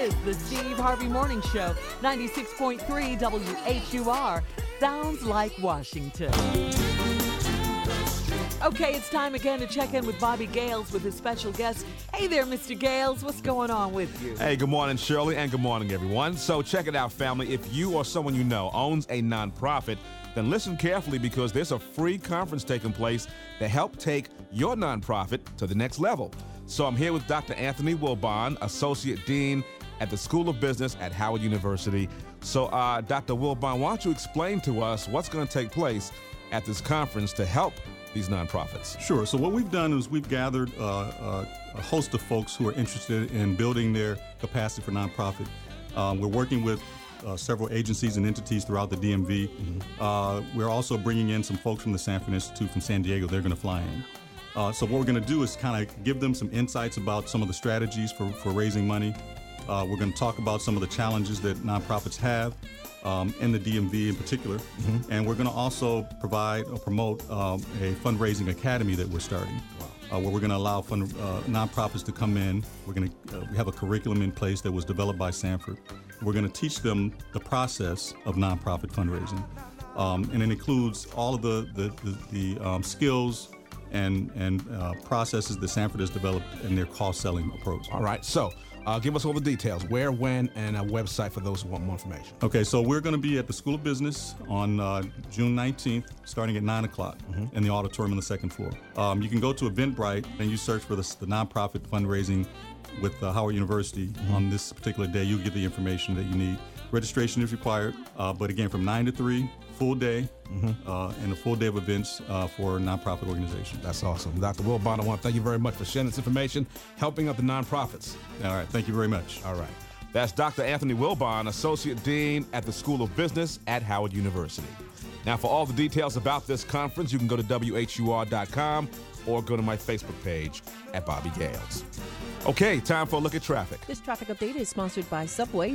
is the Steve Harvey Morning Show, 96.3 WHUR. Sounds like Washington. Okay, it's time again to check in with Bobby Gales with his special guest. Hey there, Mr. Gales. What's going on with you? Hey, good morning, Shirley, and good morning, everyone. So check it out, family. If you or someone you know owns a nonprofit, then listen carefully because there's a free conference taking place to help take your nonprofit to the next level. So I'm here with Dr. Anthony Wilbon, Associate Dean at the School of Business at Howard University. So, Dr. Wilbon, why don't you explain to us what's going to take place at this conference to help these nonprofits? Sure. So what we've done is we've gathered a host of folks who are interested in building their capacity for nonprofit. We're working with several agencies and entities throughout the DMV. Mm-hmm. We're also bringing in some folks from the Sanford Institute from San Diego. They're going to fly in. So what we're going to do is kind of give them some insights about some of the strategies for raising money. We're going to talk about some of the challenges that nonprofits have in the DMV in particular. Mm-hmm. And we're going to also provide or promote a fundraising academy that we're starting. Wow. Where we're going to allow nonprofits to come in. We have a curriculum in place that was developed by Sanford. We're going to teach them the process of nonprofit fundraising. And it includes all of the skills and processes that Sanford has developed in their cost-selling approach. All right, so give us all the details, where, when, and a website for those who want more information. Okay, so we're going to be at the School of Business on June 19th, starting at 9 o'clock in the auditorium on the second floor. You can go to Eventbrite and you search for the nonprofit fundraising with Howard University on this particular day. You'll get the information that you need. Registration is required, but again, from 9 to 3, full day, and a full day of events for a nonprofit organization. That's awesome. Dr. Wilbon, I want to thank you very much for sharing this information, helping out the nonprofits. All right, thank you very much. All right. That's Dr. Anthony Wilbon, Associate Dean at the School of Business at Howard University. Now, for all the details about this conference, you can go to WHUR.com or go to my Facebook page at Bobby Gales. Okay, time for a look at traffic. This traffic update is sponsored by Subway.